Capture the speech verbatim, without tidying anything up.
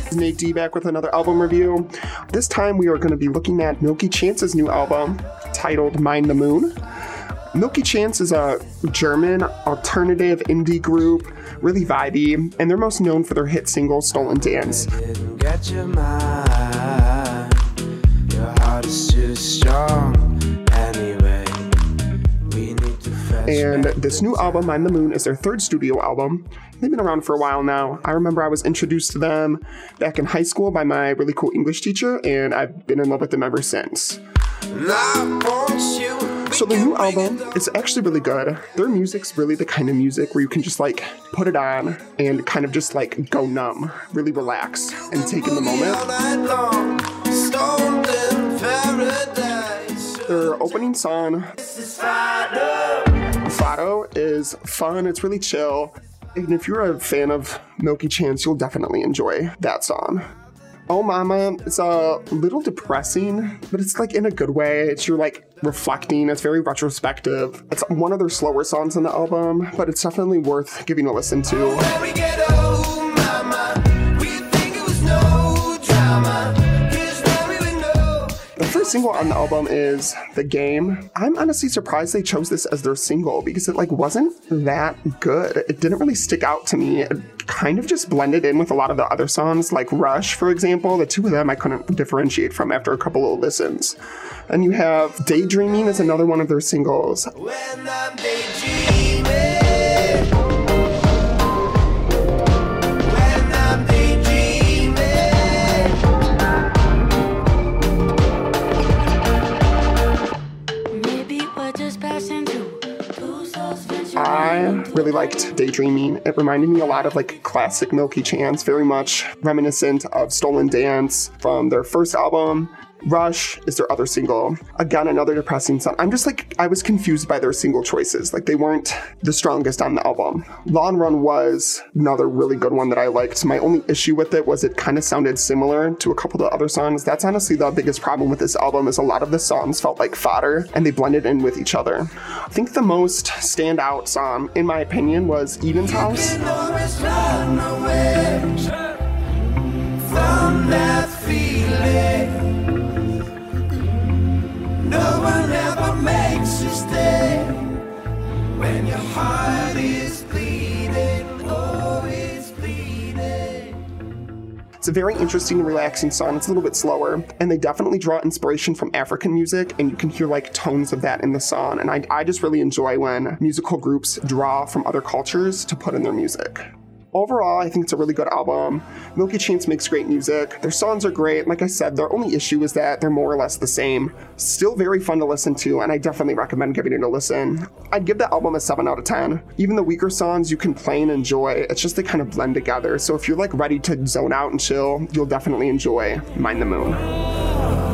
Nate D back with another album review. This time we are going to be looking at Milky Chance's new album titled Mind the Moon. Milky Chance is a German alternative indie group, really vibey, and they're most known for their hit single Stolen Dance. Get your mind. Your heart is too strong. Anyway, we need to fetch And back this new album, Mind the Moon, is their third studio album. They've been around for a while now. I remember I was introduced to them back in high school by my really cool English teacher, and I've been in love with them ever since. So the new album, it's actually really good. Their music's really the kind of music where you can just like put it on and kind of just like go numb, really relax and take in the moment. Their opening song, Fado, is fun. It's really chill. And if you're a fan of Milky Chance, you'll definitely enjoy that song. Oh Mama, it's a little depressing, but it's like in a good way. It's you're like reflecting. It's very retrospective. It's one of their slower songs on the album, but it's definitely worth giving a listen to. When we get old, mama, we think it was no drama. Here's where we would know. The first single on the album is The Game. I'm honestly surprised they chose this as their single because it like wasn't that good. It didn't really stick out to me. It kind of just blended in with a lot of the other songs, like Rush, for example. The two of them I couldn't differentiate from after a couple of listens. And you have Daydreaming is another one of their singles. When I'm daydreaming. When I'm daydreaming. Maybe we're just passing through. Two souls venturing I into really liked Daydreaming. It reminded me a lot of like classic Milky Chance, very much reminiscent of Stolen Dance from their first album. Rush is their other single. Again, another depressing song. I'm just like, I was confused by their single choices. Like they weren't the strongest on the album. Long Run was another really good one that I liked. My only issue with it was it kind of sounded similar to a couple of the other songs. That's honestly the biggest problem with this album is a lot of the songs felt like fodder and they blended in with each other. I think the most standout song, in my opinion, was Eden's House. Can always run away from that feeling. No one ever makes you stay when your heart is bleeding, oh, it's bleeding. It's a very interesting, relaxing song. It's a little bit slower, and they definitely draw inspiration from African music, and you can hear like tones of that in the song. And I, I just really enjoy when musical groups draw from other cultures to put in their music. Overall, I think it's a really good album. Milky Chance makes great music. Their songs are great. Like I said, their only issue is that they're more or less the same. Still very fun to listen to, and I definitely recommend giving it a listen. I'd give the album a seven out of ten. Even the weaker songs you can play and enjoy. It's just they kind of blend together. So if you're like ready to zone out and chill, you'll definitely enjoy Mind the Moon.